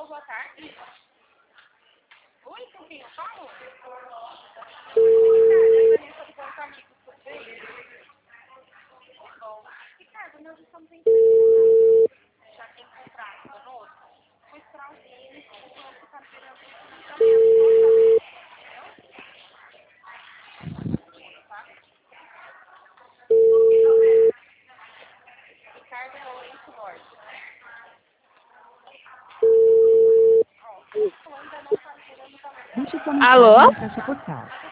boa tarde. Oi, com quem eu falo? Ricardo, a Vanessa do Banco Amigos, tudo bem? Bom, Ricardo, nós estamos em já tem contrato conosco. Foi para alguém que está virando financiamento. Ricardo é Lourenço Norte. Alô?